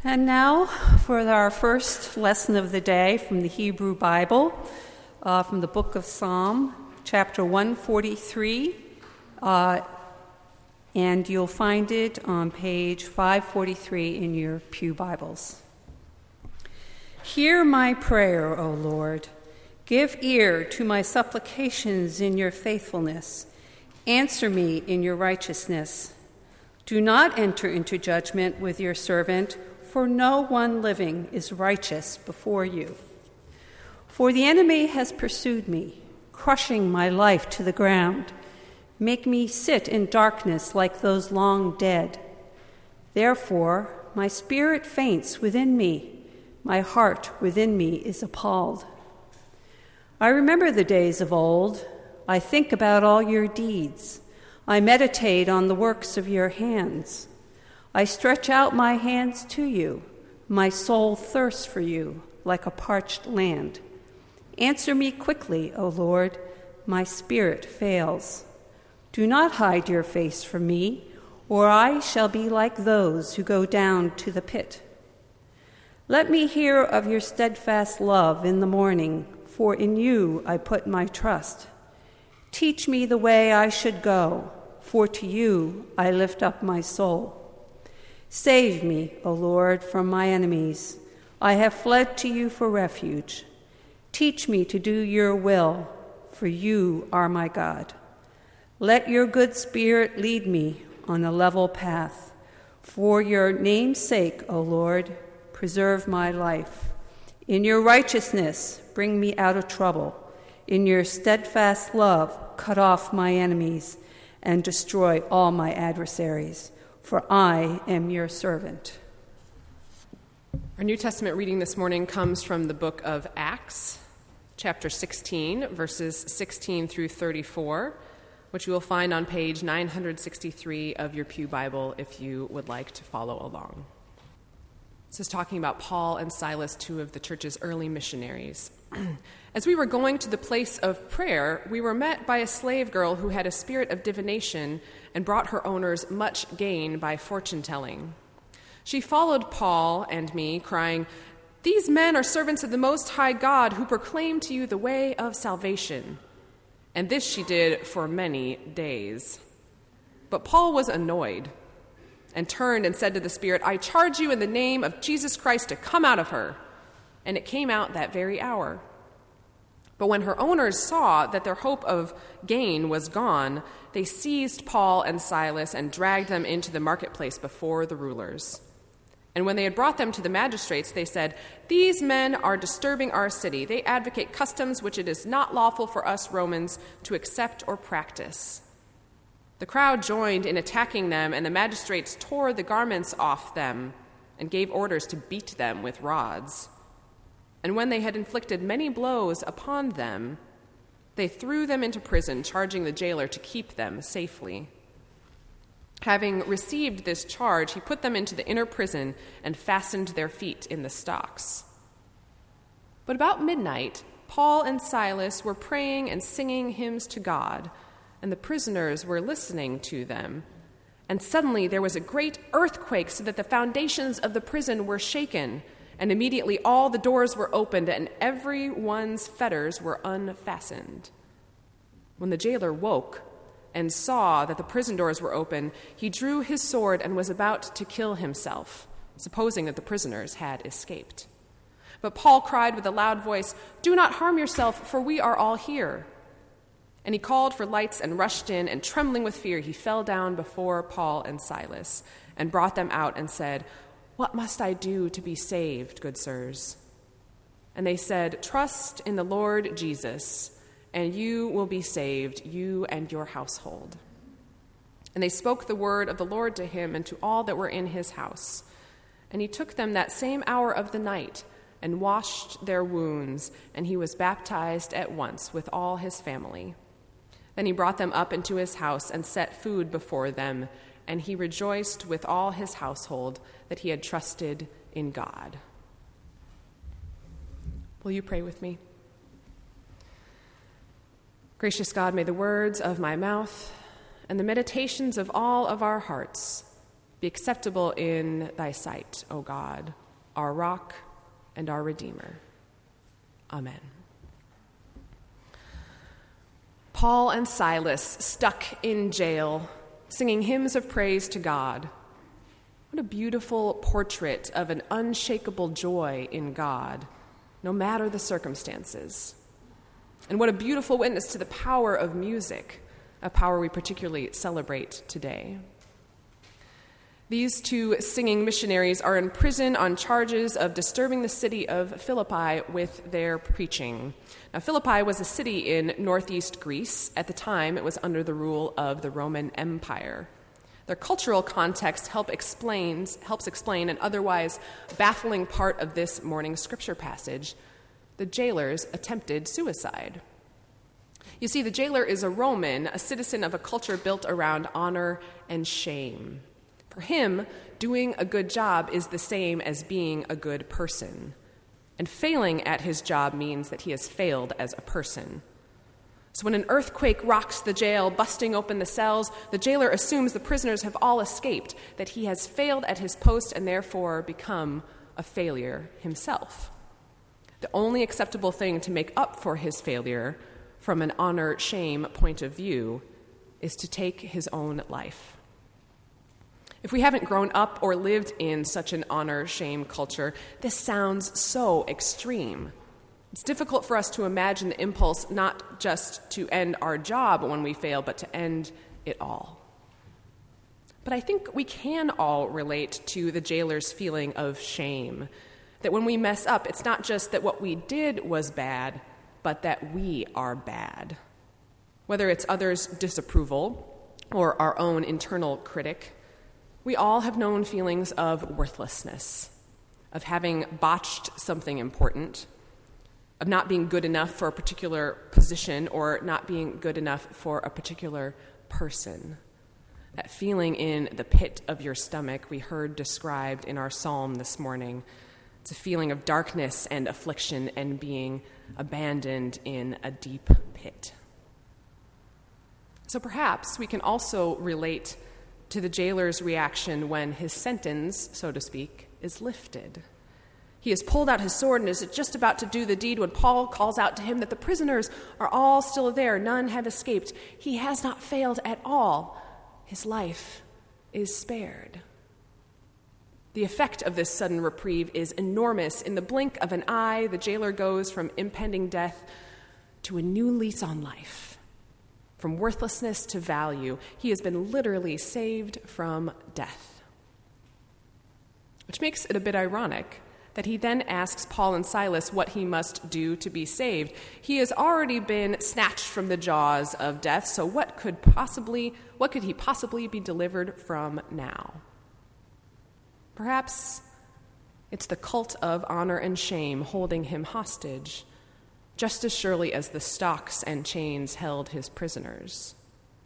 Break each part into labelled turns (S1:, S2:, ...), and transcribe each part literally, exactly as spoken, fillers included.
S1: And now for our first lesson of the day from the Hebrew Bible, uh, from the book of Psalm, chapter one forty-three, uh, and you'll find it on page five forty-three in your pew Bibles. Hear my prayer, O Lord. Give ear to my supplications in your faithfulness. Answer me in your righteousness. Do not enter into judgment with your servant, for no one living is righteous before you. For the enemy has pursued me, crushing my life to the ground. Make me sit in darkness like those long dead. Therefore, my spirit faints within me. My heart within me is appalled. I remember the days of old. I think about all your deeds. I meditate on the works of your hands. I stretch out my hands to you. My soul thirsts for you like a parched land. Answer me quickly, O Lord. My spirit fails. Do not hide your face from me, or I shall be like those who go down to the pit. Let me hear of your steadfast love in the morning, for in you I put my trust. Teach me the way I should go, for to you I lift up my soul. Save me, O Lord, from my enemies. I have fled to you for refuge. Teach me to do your will, for you are my God. Let your good spirit lead me on a level path. For your name's sake, O Lord, preserve my life. In your righteousness, bring me out of trouble. In your steadfast love, cut off my enemies and destroy all my adversaries. For I am your servant.
S2: Our New Testament reading this morning comes from the book of Acts, chapter sixteen, verses sixteen through thirty-four, which you will find on page nine sixty-three of your pew Bible if you would like to follow along. This is talking about Paul and Silas, two of the church's early missionaries. As we were going to the place of prayer, we were met by a slave girl who had a spirit of divination and brought her owners much gain by fortune-telling. She followed Paul and me, crying, "These men are servants of the Most High God who proclaim to you the way of salvation." And this she did for many days. But Paul was annoyed and turned and said to the spirit, "I charge you in the name of Jesus Christ to come out of her." And it came out that very hour. But when her owners saw that their hope of gain was gone, they seized Paul and Silas and dragged them into the marketplace before the rulers. And when they had brought them to the magistrates, they said, "These men are disturbing our city. They advocate customs which it is not lawful for us Romans to accept or practice." The crowd joined in attacking them, and the magistrates tore the garments off them and gave orders to beat them with rods. And when they had inflicted many blows upon them, they threw them into prison, charging the jailer to keep them safely. Having received this charge, he put them into the inner prison and fastened their feet in the stocks. But about midnight, Paul and Silas were praying and singing hymns to God, and the prisoners were listening to them. And suddenly there was a great earthquake, so that the foundations of the prison were shaken. And immediately all the doors were opened, and everyone's fetters were unfastened. When the jailer woke and saw that the prison doors were open, he drew his sword and was about to kill himself, supposing that the prisoners had escaped. But Paul cried with a loud voice, "Do not harm yourself, for we are all here." And he called for lights and rushed in, and trembling with fear, he fell down before Paul and Silas and brought them out and said, "What must I do to be saved, good sirs?" And they said, "Trust in the Lord Jesus, and you will be saved, you and your household." And they spoke the word of the Lord to him and to all that were in his house. And he took them that same hour of the night and washed their wounds, and he was baptized at once with all his family. Then he brought them up into his house and set food before them, and he rejoiced with all his household that he had trusted in God. Will you pray with me? Gracious God, may the words of my mouth and the meditations of all of our hearts be acceptable in thy sight, O God, our rock and our Redeemer. Amen. Paul and Silas stuck in jail, singing hymns of praise to God. What a beautiful portrait of an unshakable joy in God, no matter the circumstances. And what a beautiful witness to the power of music, a power we particularly celebrate today. These two singing missionaries are in prison on charges of disturbing the city of Philippi with their preaching. Now, Philippi was a city in northeast Greece. At the time, it was under the rule of the Roman Empire. Their cultural context help explains, helps explain an otherwise baffling part of this morning's scripture passage. The jailers attempted suicide. You see, the jailer is a Roman, a citizen of a culture built around honor and shame. For him, doing a good job is the same as being a good person. And failing at his job means that he has failed as a person. So when an earthquake rocks the jail, busting open the cells, the jailer assumes the prisoners have all escaped, that he has failed at his post and therefore become a failure himself. The only acceptable thing to make up for his failure from an honor-shame point of view is to take his own life. If we haven't grown up or lived in such an honor-shame culture, this sounds so extreme. It's difficult for us to imagine the impulse not just to end our job when we fail, but to end it all. But I think we can all relate to the jailer's feeling of shame, that when we mess up, it's not just that what we did was bad, but that we are bad. Whether it's others' disapproval or our own internal critic, we all have known feelings of worthlessness, of having botched something important, of not being good enough for a particular position or not being good enough for a particular person. That feeling in the pit of your stomach we heard described in our psalm this morning. It's a feeling of darkness and affliction and being abandoned in a deep pit. So perhaps we can also relate to the jailer's reaction when his sentence, so to speak, is lifted. He has pulled out his sword and is just about to do the deed when Paul calls out to him that the prisoners are all still there, none have escaped. He has not failed at all. His life is spared. The effect of this sudden reprieve is enormous. In the blink of an eye, the jailer goes from impending death to a new lease on life. From worthlessness to value, he has been literally saved from death. Which makes it a bit ironic that he then asks Paul and Silas what he must do to be saved. He has already been snatched from the jaws of death, so what could possibly, what could he possibly be delivered from now? Perhaps it's the cult of honor and shame holding him hostage, just as surely as the stocks and chains held his prisoners.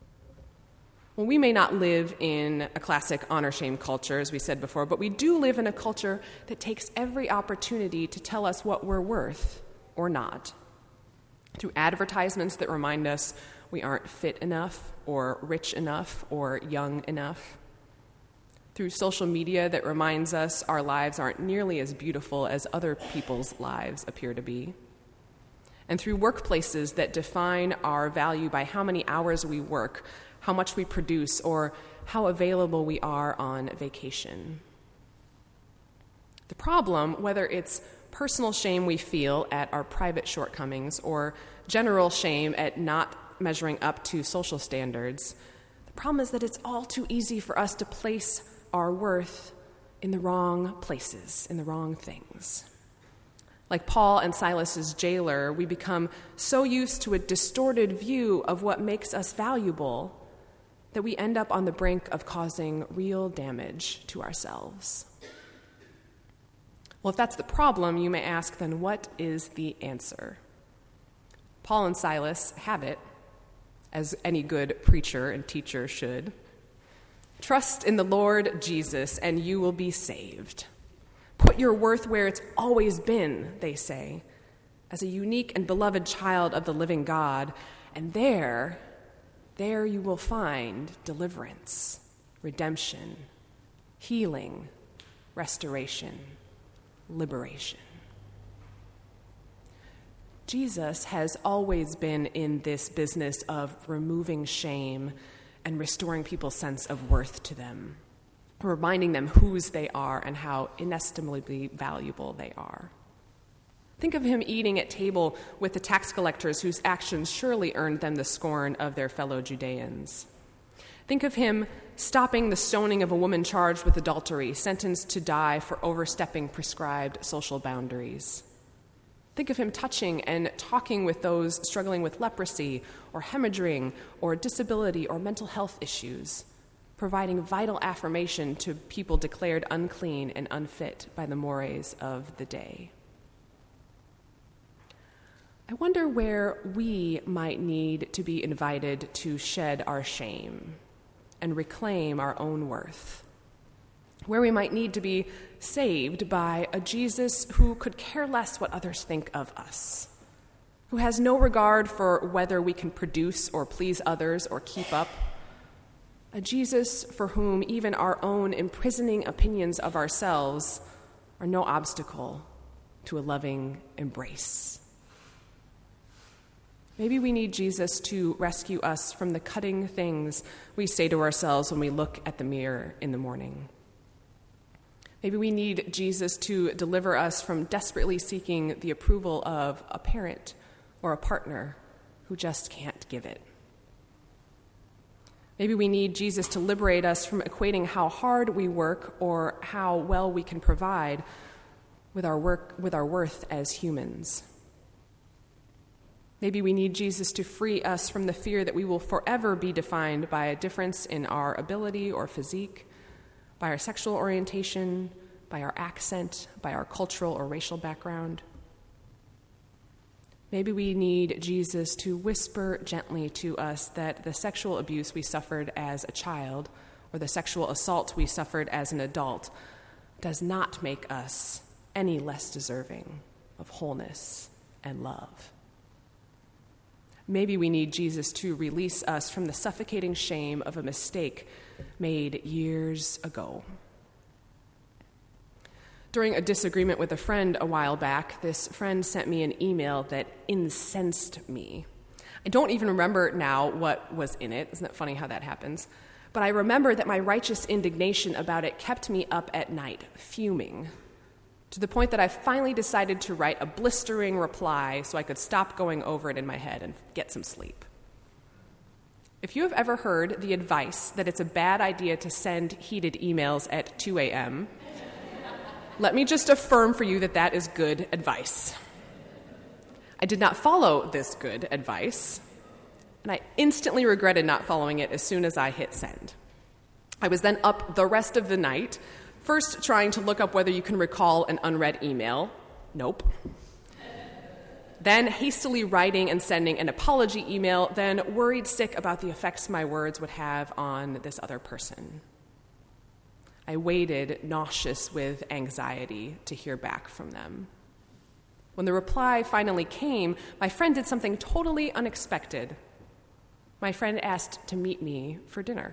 S2: Well, we may not live in a classic honor-shame culture, as we said before, but we do live in a culture that takes every opportunity to tell us what we're worth or not. Through advertisements that remind us we aren't fit enough or rich enough or young enough. Through social media that reminds us our lives aren't nearly as beautiful as other people's lives appear to be. And through workplaces that define our value by how many hours we work, how much we produce, or how available we are on vacation. The problem, whether it's personal shame we feel at our private shortcomings or general shame at not measuring up to social standards, the problem is that it's all too easy for us to place our worth in the wrong places, in the wrong things. Like Paul and Silas's jailer, we become so used to a distorted view of what makes us valuable that we end up on the brink of causing real damage to ourselves. Well, if that's the problem, you may ask, then what is the answer? Paul and Silas have it, as any good preacher and teacher should. Trust in the Lord Jesus, and you will be saved. Put your worth where it's always been, they say, as a unique and beloved child of the living God, and there, there you will find deliverance, redemption, healing, restoration, liberation. Jesus has always been in this business of removing shame and restoring people's sense of worth to them, reminding them whose they are and how inestimably valuable they are. Think of him eating at table with the tax collectors whose actions surely earned them the scorn of their fellow Judeans. Think of him stopping the stoning of a woman charged with adultery, sentenced to die for overstepping prescribed social boundaries. Think of him touching and talking with those struggling with leprosy or hemorrhaging or disability or mental health issues, providing vital affirmation to people declared unclean and unfit by the mores of the day. I wonder where we might need to be invited to shed our shame and reclaim our own worth, where we might need to be saved by a Jesus who could care less what others think of us, who has no regard for whether we can produce or please others or keep up, a Jesus for whom even our own imprisoning opinions of ourselves are no obstacle to a loving embrace. Maybe we need Jesus to rescue us from the cutting things we say to ourselves when we look at the mirror in the morning. Maybe we need Jesus to deliver us from desperately seeking the approval of a parent or a partner who just can't give it. Maybe we need Jesus to liberate us from equating how hard we work or how well we can provide with our work, with our worth as humans. Maybe we need Jesus to free us from the fear that we will forever be defined by a difference in our ability or physique, by our sexual orientation, by our accent, by our cultural or racial background. Maybe we need Jesus to whisper gently to us that the sexual abuse we suffered as a child or the sexual assault we suffered as an adult does not make us any less deserving of wholeness and love. Maybe we need Jesus to release us from the suffocating shame of a mistake made years ago. During a disagreement with a friend a while back, this friend sent me an email that incensed me. I don't even remember now what was in it. Isn't it funny how that happens? But I remember that my righteous indignation about it kept me up at night, fuming, to the point that I finally decided to write a blistering reply so I could stop going over it in my head and get some sleep. If you have ever heard the advice that it's a bad idea to send heated emails at two a.m., let me just affirm for you that that is good advice. I did not follow this good advice, and I instantly regretted not following it as soon as I hit send. I was then up the rest of the night, first trying to look up whether you can recall an unread email. Nope. Then hastily writing and sending an apology email, then worried sick about the effects my words would have on this other person. I waited, nauseous with anxiety, to hear back from them. When the reply finally came, my friend did something totally unexpected. My friend asked to meet me for dinner.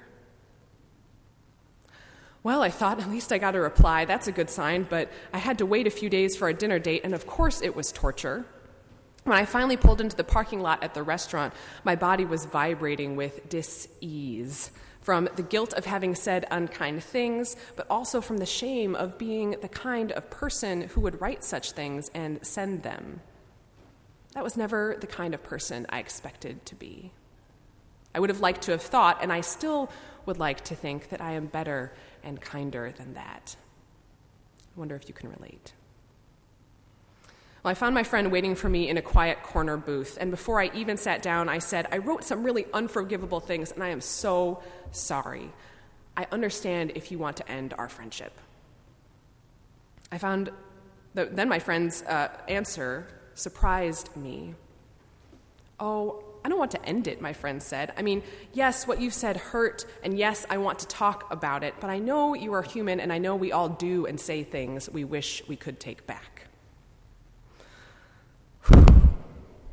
S2: Well, I thought, at least I got a reply. That's a good sign, but I had to wait a few days for a dinner date, and of course it was torture. When I finally pulled into the parking lot at the restaurant, my body was vibrating with dis-ease, from the guilt of having said unkind things, but also from the shame of being the kind of person who would write such things and send them. That was never the kind of person I expected to be. I would have liked to have thought, and I still would like to think, that I am better and kinder than that. I wonder if you can relate. Well, I found my friend waiting for me in a quiet corner booth, and before I even sat down, I said, I wrote some really unforgivable things, and I am so sorry. I understand if you want to end our friendship. I found that then my friend's uh, answer surprised me. Oh, I don't want to end it, my friend said. I mean, yes, what you've said hurt, and yes, I want to talk about it, but I know you are human, and I know we all do and say things we wish we could take back.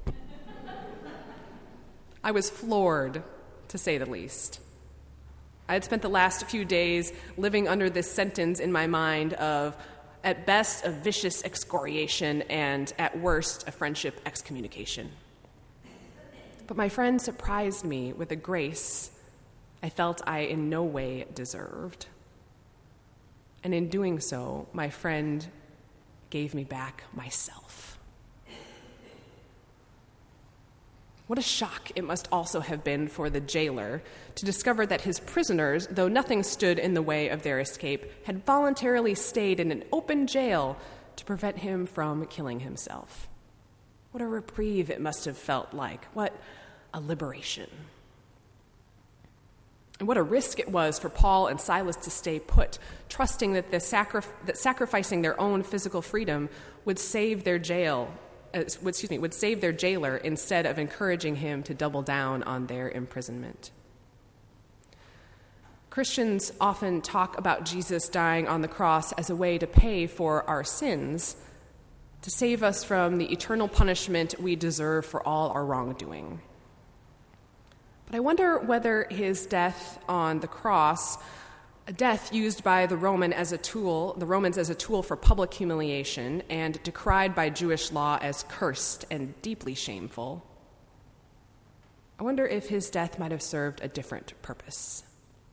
S2: I was floored, to say the least. I had spent the last few days living under this sentence in my mind of, at best, a vicious excoriation, and at worst, a friendship excommunication. But my friend surprised me with a grace I felt I in no way deserved. And in doing so, my friend gave me back myself. What a shock it must also have been for the jailer to discover that his prisoners, though nothing stood in the way of their escape, had voluntarily stayed in an open jail to prevent him from killing himself. What a reprieve it must have felt like. What a liberation. And what a risk it was for Paul and Silas to stay put, trusting that, the sacri- that sacrificing their own physical freedom would save their jail Uh, excuse me, would save their jailer instead of encouraging him to double down on their imprisonment. Christians often talk about Jesus dying on the cross as a way to pay for our sins, to save us from the eternal punishment we deserve for all our wrongdoing. But I wonder whether his death on the cross, a death used by the Roman as a tool, the Romans as a tool for public humiliation and decried by Jewish law as cursed and deeply shameful. I wonder if his death might have served a different purpose.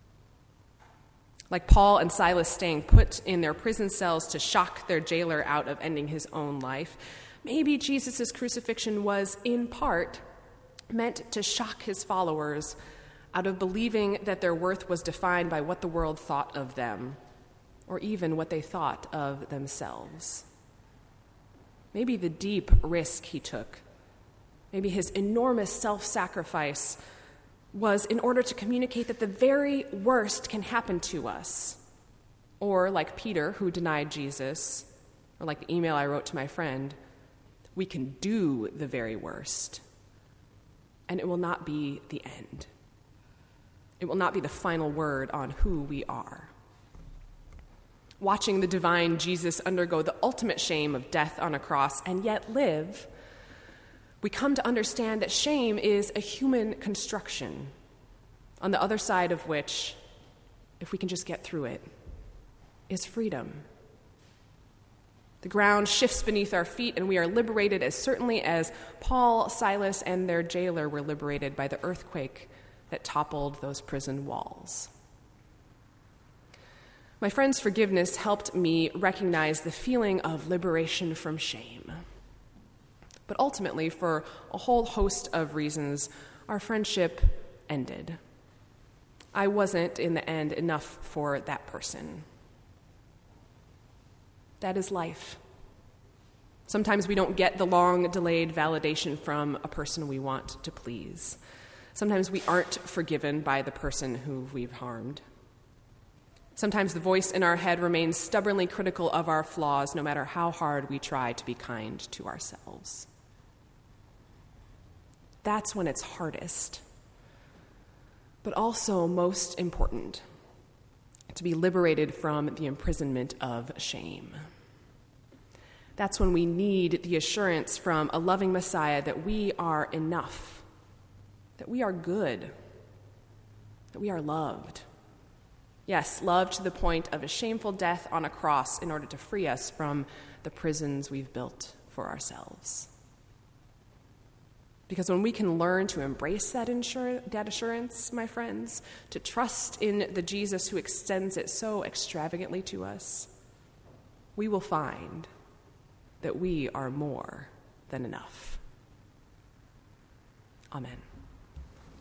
S2: Like Paul and Silas staying put in their prison cells to shock their jailer out of ending his own life, maybe Jesus' crucifixion was, in part, meant to shock his followers out of believing that their worth was defined by what the world thought of them, or even what they thought of themselves. Maybe the deep risk he took, maybe his enormous self-sacrifice, was in order to communicate that the very worst can happen to us. Or, like Peter, who denied Jesus, or like the email I wrote to my friend, we can do the very worst, and it will not be the end. It will not be the final word on who we are. Watching the divine Jesus undergo the ultimate shame of death on a cross and yet live, we come to understand that shame is a human construction, on the other side of which, if we can just get through it, is freedom. The ground shifts beneath our feet, and we are liberated as certainly as Paul, Silas, and their jailer were liberated by the earthquake that toppled those prison walls. My friend's forgiveness helped me recognize the feeling of liberation from shame. But ultimately, for a whole host of reasons, our friendship ended. I wasn't, in the end, enough for that person. That is life. Sometimes we don't get the long-delayed validation from a person we want to please. Sometimes we aren't forgiven by the person who we've harmed. Sometimes the voice in our head remains stubbornly critical of our flaws, no matter how hard we try to be kind to ourselves. That's when it's hardest, but also most important, to be liberated from the imprisonment of shame. That's when we need the assurance from a loving Messiah that we are enough, that we are good, that we are loved. Yes, loved to the point of a shameful death on a cross in order to free us from the prisons we've built for ourselves. Because when we can learn to embrace that, insur- that assurance, my friends, to trust in the Jesus who extends it so extravagantly to us, we will find that we are more than enough. Amen.